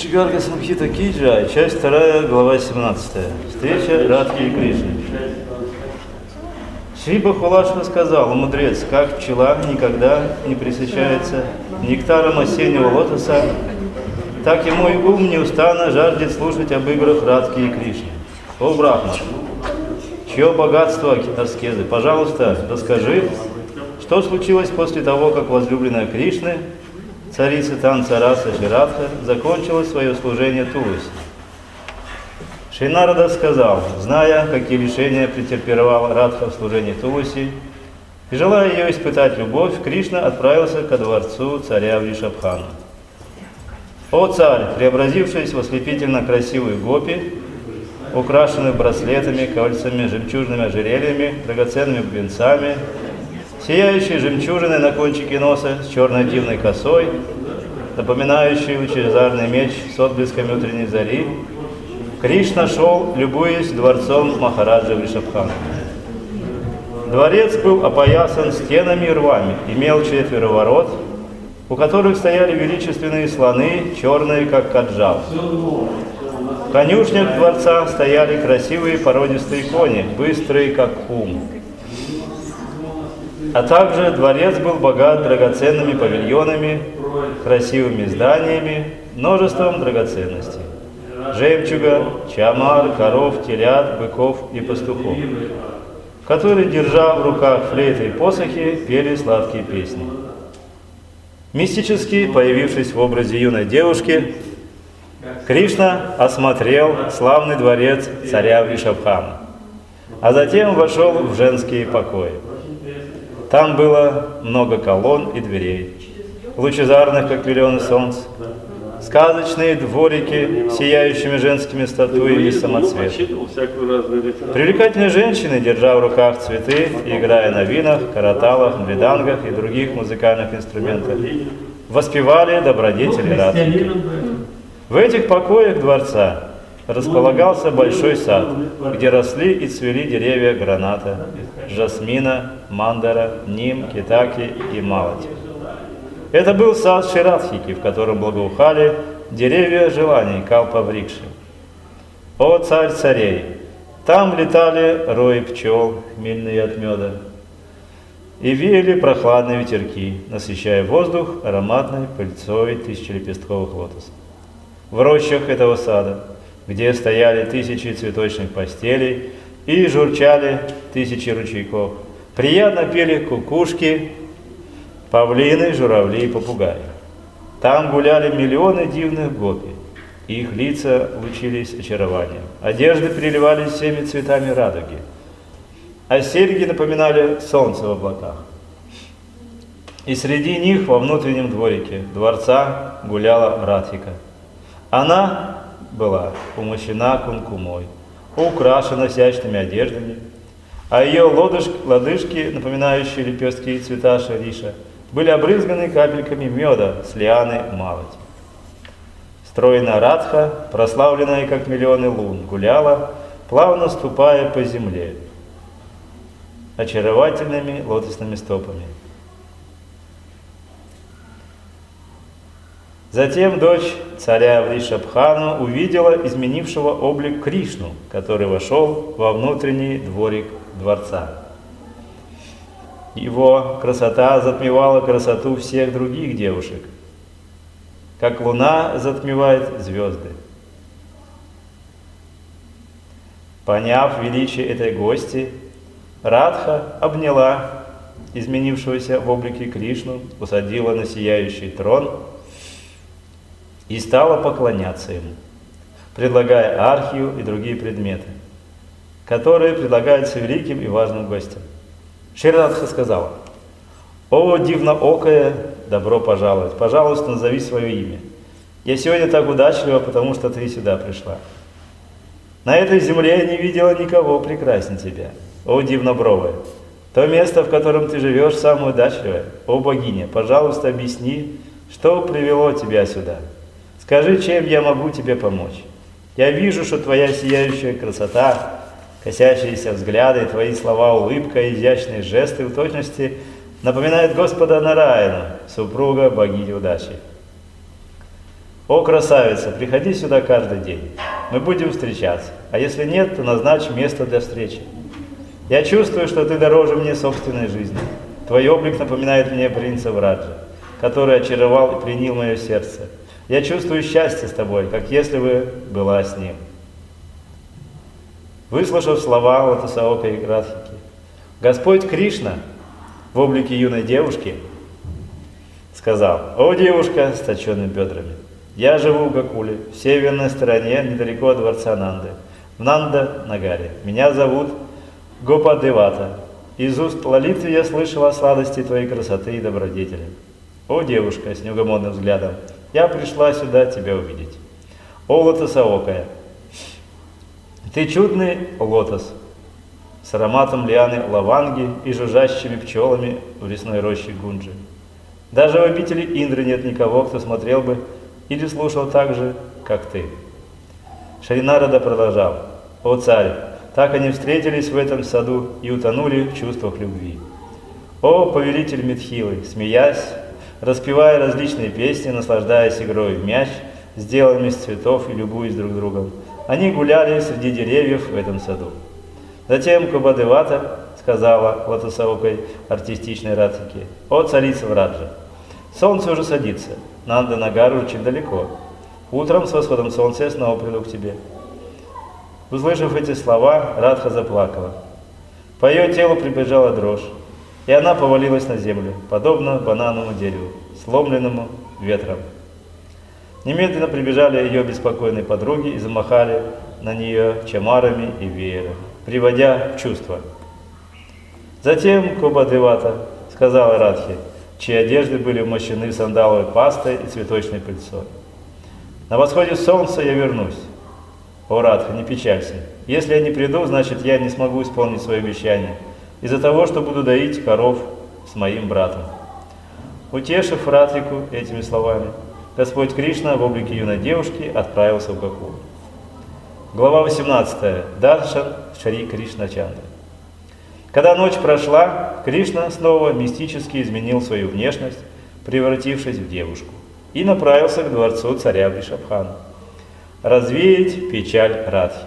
Шри Гарга Самхита Ки Джай, часть 2, глава 17. Встреча Радхи и Кришны. Шри Бахулашва сказал: мудрец, как пчела никогда не пресыщается нектаром осеннего лотоса, так и мой ум неустанно жаждет слушать об играх Радхи и Кришны. О Брахман, чье богатство аскезы, пожалуйста, расскажи, что случилось после того, как возлюбленная Кришны, царица танца Раса Ширадха, закончила свое служение Туласи. Шри Нарада сказал: зная, какие лишения претерпевала Радха в служении Туласи, и желая ее испытать любовь, Кришна отправился ко дворцу царя Вришабхана. О царь, преобразившись в ослепительно красивую гопи, украшенную браслетами, кольцами, жемчужными ожерельями, драгоценными бубенцами, сияющей жемчужиной на кончике носа с черной дивной косой, напоминающей лучезарный меч с отблесками утренней зари, Кришна шел, любуясь дворцом Махараджа Вришабхана. Дворец был опоясан стенами и рвами, имел 4 ворот, у которых стояли величественные слоны, черные, как каджал. В конюшнях дворца стояли красивые породистые кони, быстрые, как ум. А также дворец был богат драгоценными павильонами, красивыми зданиями, множеством драгоценностей: жемчуга, чамар, коров, телят, быков и пастухов, которые, держа в руках флейты и посохи, пели сладкие песни. Мистически появившись в образе юной девушки, Кришна осмотрел славный дворец царя Вришабхана, а затем вошел в женские покои. Там было много колонн и дверей, лучезарных, как миллионы солнц, сказочные дворики с сияющими женскими статуями из самоцвета. Привлекательные женщины, держа в руках цветы и играя на винах, караталах, мридангах и других музыкальных инструментах, воспевали добродетели Радхи. В этих покоях дворца располагался большой сад, где росли и цвели деревья граната, жасмина, мандара, ним, кетаки и малати. Это был сад Ширадхики, в котором благоухали деревья желаний калпа-врикши. О царь царей! Там летали рои пчел, хмельные от меда, и веяли прохладные ветерки, насыщая воздух ароматной пыльцой тысячелепестковых лотосов. В рощах этого сада, где стояли 1000 цветочных постелей и журчали 1000 ручейков, приятно пели кукушки, павлины, журавли и попугаи. Там гуляли миллионы дивных гопи, их лица лучились очарованием, одежды переливались всеми цветами радуги, а серьги напоминали солнце в облаках. И среди них во внутреннем дворике дворца гуляла Радхика. Она была умощена кумкумой, украшена изящными одеждами, а ее лодыжки, напоминающие лепестки и цвета шариша, были обрызганы капельками меда с лианы малати. Стройная Радха, прославленная как миллионы лун, гуляла, плавно ступая по земле, очаровательными лотосными стопами. Затем дочь царя Вришабхану увидела изменившего облик Кришну, который вошел во внутренний дворик дворца. Его красота затмевала красоту всех других девушек, как луна затмевает звезды. Поняв величие этой гости, Радха обняла изменившегося в облике Кришну, усадила на сияющий трон и стала поклоняться ему, предлагая архию и другие предметы, которые предлагаются великим и важным гостям. Шри Радха сказала: «О, дивноокая, добро пожаловать! Пожалуйста, назови свое имя. Я сегодня так удачлива, потому что ты сюда пришла. На этой земле я не видела никого прекраснее тебя. О, дивнобровая! То место, в котором ты живешь, самое удачливое. О, богиня, пожалуйста, объясни, что привело тебя сюда. Скажи, чем я могу тебе помочь? Я вижу, что твоя сияющая красота, косящиеся взгляды, твои слова, улыбка, изящные жесты в точности напоминают Господа Нараяну, супруга богини удачи. О, красавица, приходи сюда каждый день. Мы будем встречаться. А если нет, то назначь место для встречи. Я чувствую, что ты дороже мне собственной жизни. Твой облик напоминает мне принца Враджа, который очаровал и пленил мое сердце. Я чувствую счастье с тобой, как если бы была с ним. Выслушав слова Лотосаока и Радхики, Господь Кришна в облике юной девушки сказал: «О, девушка с точенными бедрами, я живу в Гокуле, в северной стороне, недалеко от дворца Нанды, в Нанда-Нагаре. Меня зовут Гопадевата. Из уст Лалиты я слышала о сладости твоей красоты и добродетели. О, девушка с неугомонным взглядом, я пришла сюда тебя увидеть. О, Лотосаокая, ты чудный лотос с ароматом лианы лаванги и жужжащими пчелами в лесной роще Гунджи. Даже в обители Индры нет никого, кто смотрел бы или слушал так же, как ты». Шри Нарада продолжал: «О царь, так они встретились в этом саду и утонули в чувствах любви. О повелитель Митхилы, смеясь, распевая различные песни, наслаждаясь игрой в мяч, сделанными из цветов и любуясь друг другом, они гуляли среди деревьев в этом саду». Затем Гопадевата сказала Лотосаокой артистичной Радхике: «О царица Враджа, солнце уже садится, Нанда-Нагар очень далеко. Утром с восходом солнца я снова приду к тебе». Услышав эти слова, Радха заплакала. По ее телу прибежала дрожь, и она повалилась на землю, подобно банановому дереву, сломленному ветром. Немедленно прибежали ее беспокойные подруги и замахали на нее чамарами и веером, приводя в чувство. Затем Гопадевата сказала Радхе, чьи одежды были умощены сандаловой пастой и цветочной пыльцой: «На восходе солнца я вернусь. О, Радха, не печалься. Если я не приду, значит, я не смогу исполнить свое обещание из-за того, что буду доить коров с моим братом». Утешив Радхику этими словами, Господь Кришна в облике юной девушки отправился в Гокул. Глава 18. Даршан Шри Кришна Чандры. Когда ночь прошла, Кришна снова мистически изменил свою внешность, превратившись в девушку, и направился к дворцу царя Вришабхана развеять печаль Радхи.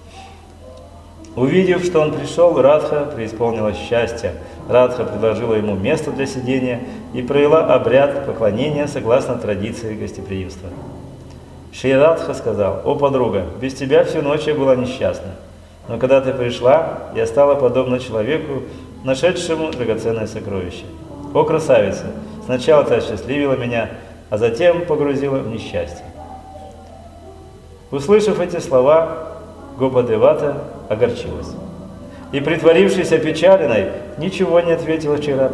Увидев, что он пришел, Радха преисполнилась счастья. Радха предложила ему место для сидения и провела обряд поклонения согласно традиции гостеприимства. Шри Радха сказал: «О, подруга, без тебя всю ночь я была несчастна, но когда ты пришла, я стала подобна человеку, нашедшему драгоценное сокровище. О, красавица, сначала ты осчастливила меня, а затем погрузила в несчастье». Услышав эти слова, Гопадевата огорчилась и, притворившись опечаленной, ничего не ответила Радхе.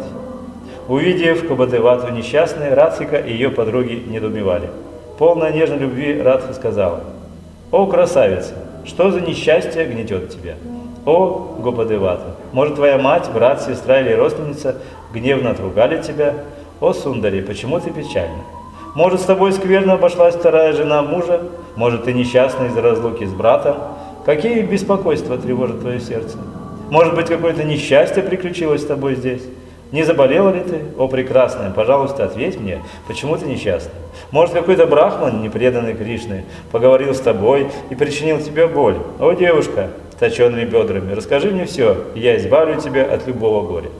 Увидев Гопадевату несчастной, Радхика и ее подруги недоумевали. Полная нежной любви Радха сказала: «О, красавица, что за несчастье гнетет тебя? О, Гопадевата, может, твоя мать, брат, сестра или родственница гневно отругали тебя? О, Сундари, почему ты печальна? Может, с тобой скверно обошлась вторая жена мужа? Может, ты несчастна из-за разлуки с братом? Какие беспокойства тревожат твое сердце? Может быть, какое-то несчастье приключилось с тобой здесь? Не заболела ли ты? О, прекрасная, пожалуйста, ответь мне, почему ты несчастна? Может, какой-то брахман, непреданный Кришне, поговорил с тобой и причинил тебе боль? О, девушка с точенными бедрами, расскажи мне все, и я избавлю тебя от любого горя.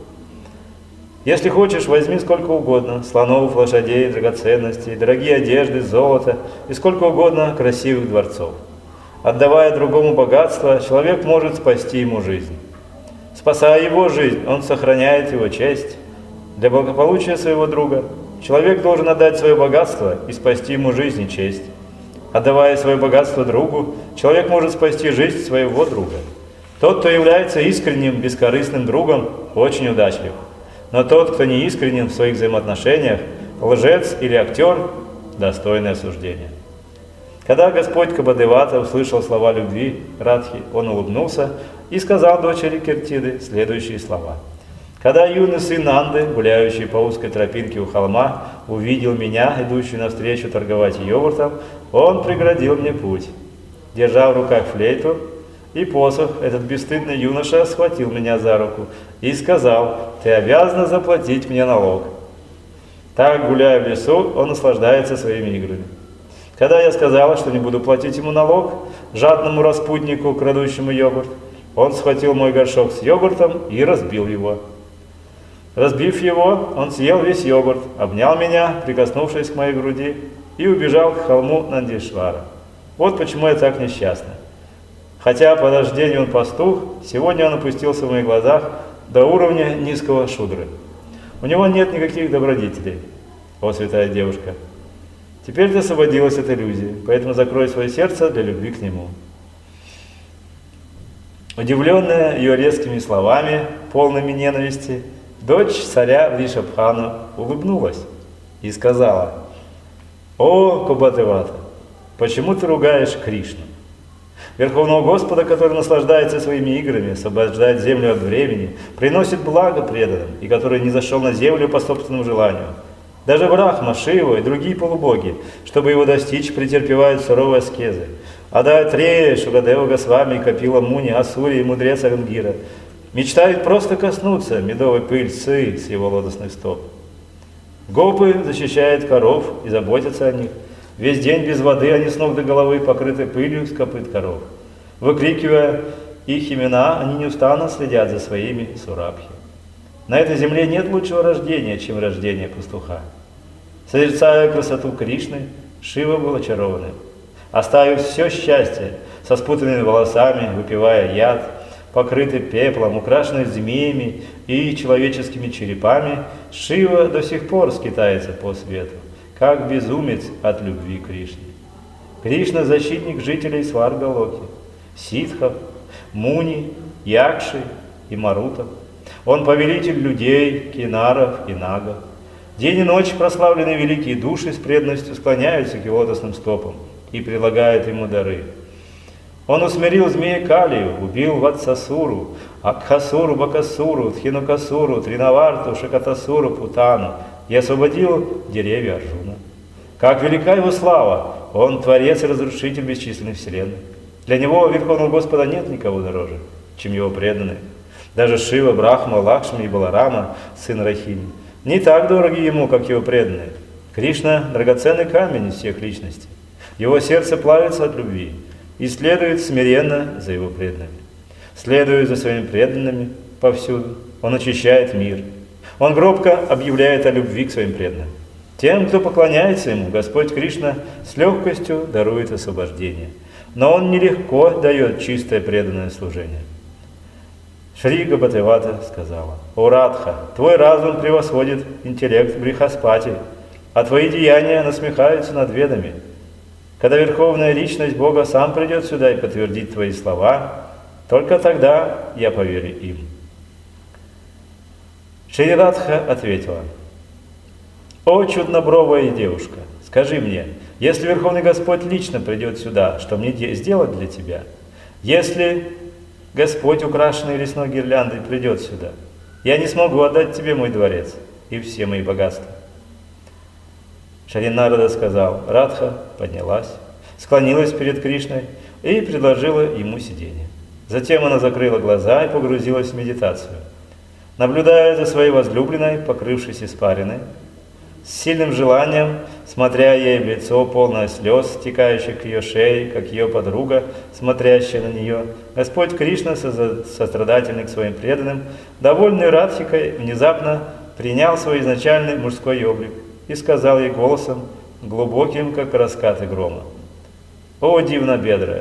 Если хочешь, возьми сколько угодно слонов, лошадей, драгоценностей, дорогие одежды, золото и сколько угодно красивых дворцов. Отдавая другому богатство, человек может спасти ему жизнь. Спасая его жизнь, он сохраняет его честь. Для благополучия своего друга человек должен отдать свое богатство и спасти ему жизнь и честь. Отдавая свое богатство другу, человек может спасти жизнь своего друга. Тот, кто является искренним, бескорыстным другом, очень удачлив. Но тот, кто не искренен в своих взаимоотношениях, лжец или актер, достойное осуждения. Когда Господь Гопадевата услышал слова любви Радхи, он улыбнулся и сказал дочери Киртиды следующие слова: «Когда юный сын Нанды, гуляющий по узкой тропинке у холма, увидел меня, идущую навстречу торговать йогуртом, он преградил мне путь. Держа в руках флейту и посох, этот бесстыдный юноша схватил меня за руку и сказал: ты обязана заплатить мне налог». Так, гуляя в лесу, он наслаждается своими играми. Когда я сказала, что не буду платить ему налог, жадному распутнику, крадущему йогурт, он схватил мой горшок с йогуртом и разбил его. Разбив его, он съел весь йогурт, обнял меня, прикоснувшись к моей груди, и убежал к холму Нандишвара. Вот почему я так несчастна. Хотя по рождению он пастух, сегодня он опустился в моих глазах до уровня низкого шудры. У него нет никаких добродетелей, о святая девушка. Теперь ты освободилась от иллюзии, поэтому закрой свое сердце для любви к нему. Удивленная ее резкими словами, полными ненависти, дочь царя Вришабхана улыбнулась и сказала: «О, Кубатевата, почему ты ругаешь Кришну? Верховного Господа, который наслаждается своими играми, освобождает землю от времени, приносит благо преданным, и который не зашел на землю по собственному желанию. Даже Брахма, Шива и другие полубоги, чтобы его достичь, претерпевают суровые аскезы. Адатрея, Шукадева Госвами, Капила Муни, Асури и мудрец Арангира мечтают просто коснуться медовой пыльцы с его лотосных стоп. Гопы защищают коров и заботятся о них. Весь день без воды они с ног до головы покрыты пылью с копыт коров. Выкрикивая их имена, они неустанно следят за своими сурабхи. На этой земле нет лучшего рождения, чем рождение пастуха. Созерцая красоту Кришны, Шива был очарованным. Оставив все счастье, со спутанными волосами, выпивая яд, покрытый пеплом, украшенный змеями и человеческими черепами, Шива до сих пор скитается по свету, как безумец от любви к Кришне. Кришна – защитник жителей Сваргалоки, ситхов, муни, якши и марутов. Он повелитель людей, кинаров и нагов. День и ночь прославленные великие души с преданностью склоняются к его лотосным стопам и предлагают ему дары. Он усмирил змея Калию, убил Ватсасуру, Акхасуру, Бакасуру, Тхинукасуру, Тринаварту, Шакатасуру, Путану и освободил деревья Арджуна. Как велика его слава! Он творец и разрушитель бесчисленных вселенных. Для него, Верховного Господа, нет никого дороже, чем его преданные. Даже Шива, Брахма, Лакшми и Баларама, сын Рахини, не так дороги ему, как его преданные. Кришна – драгоценный камень из всех личностей. Его сердце плавится от любви и следует смиренно за его преданными. Следуя за своими преданными повсюду, он очищает мир. Он громко объявляет о любви к своим преданным. Тем, кто поклоняется ему, Господь Кришна с легкостью дарует освобождение. Но он нелегко дает чистое преданное служение. Шри Габатевата сказала: «О Радха, твой разум превосходит интеллект Брихаспати, а твои деяния насмехаются над ведами. Когда Верховная Личность Бога сам придет сюда и подтвердит твои слова, только тогда я поверю им». Шри Радха ответила: «О чуднобровая девушка, скажи мне, если Верховный Господь лично придет сюда, что мне сделать для тебя? Если Господь, украшенный лесной гирляндой, придет сюда, я не смогу отдать тебе мой дворец и все мои богатства». Шри Нарада сказал. Радха поднялась, склонилась перед Кришной и предложила ему сиденье. Затем она закрыла глаза и погрузилась в медитацию. Наблюдая за своей возлюбленной, покрывшись испариной, с сильным желанием, смотря ей в лицо, полное слез, стекающих к ее шее, как ее подруга, смотрящая на нее, Господь Кришна, сострадательный к своим преданным, довольный Радхикой, внезапно принял свой изначальный мужской облик и сказал ей голосом, глубоким, как раскаты грома: «О дивнобедрая,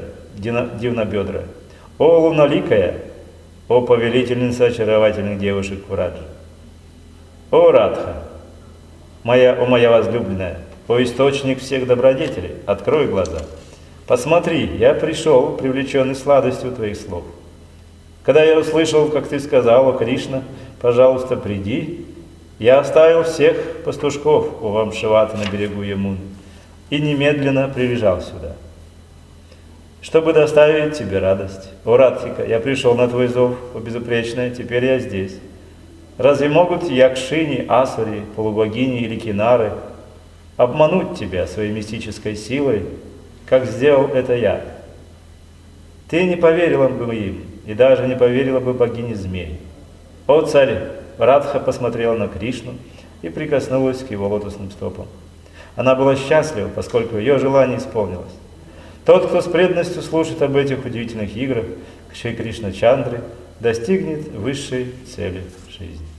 о луноликая, о повелительница очаровательных девушек Враджи, о Радха, моя возлюбленная, о источник всех добродетелей, открой глаза. Посмотри, я пришел, привлеченный сладостью твоих слов. Когда я услышал, как ты сказала, Кришна, пожалуйста, приди, я оставил всех пастушков у Вамшаваты на берегу Ямуны и немедленно прибежал сюда, чтобы доставить тебе радость. О Радхика, я пришел на твой зов, о безупречная, теперь я здесь. Разве могут якшини, асури, полубогини или кинары обмануть тебя своей мистической силой, как сделал это я? Ты не поверила бы им, и даже не поверила бы богине змей. О царь! Радха посмотрела на Кришну и прикоснулась к его лотосным стопам. Она была счастлива, поскольку ее желание исполнилось. Тот, кто с преданностью слушает об этих удивительных играх Шри Кришна Чандре, достигнет высшей цели жизни.